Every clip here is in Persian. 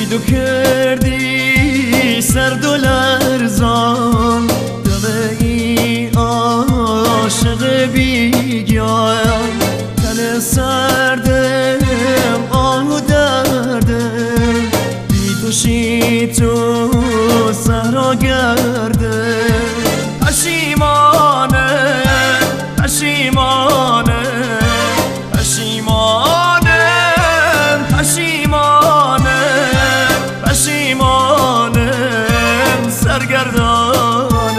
تو کردی سرد و لرزان دل ای عاشق بیگیان تن سردم آه و دردم بی تو شی تو صحرا گردم پشیمانه پشیمانه پشیمانه پشیمانه پشیمانه سرگردانه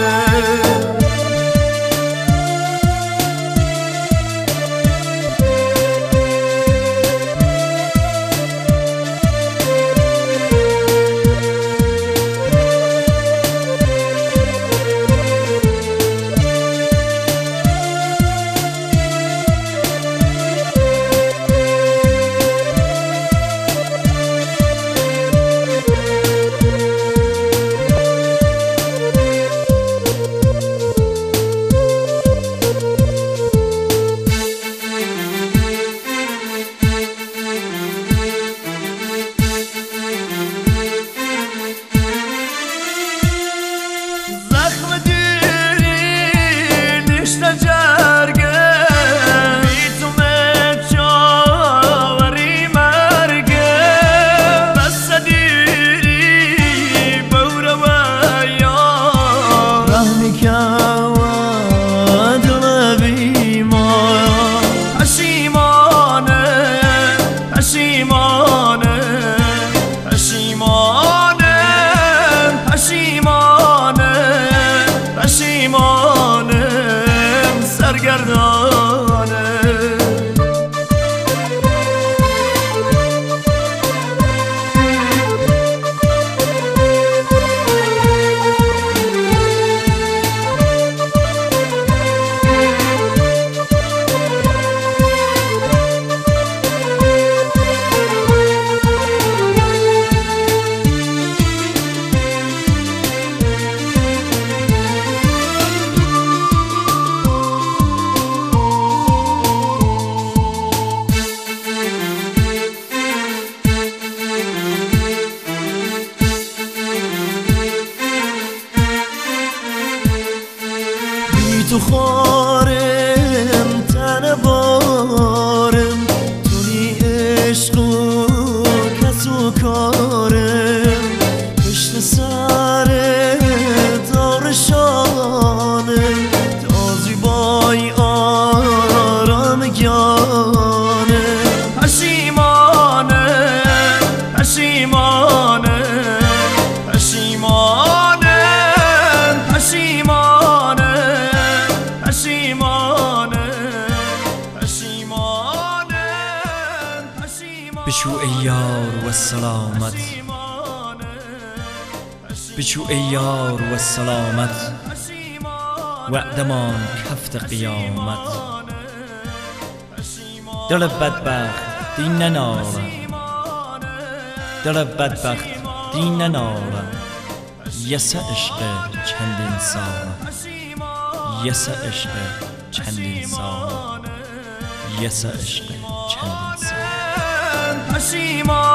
تو خارم تن بارم تو نی عشق و کس و کارم پشت سر دار شانم تازی بای آرام گیانم پشیمانه پشیمانه پشیمانه پشیمانه بشو ای یار و سلامت بشو ای یار و سلامت وعدمان کفت قیامت دل بدبخت دین ننارم دل بدبخت دین ننارم یس عشق چندین سال یس عشق چندین سال یس عشق چندین سال پشیمان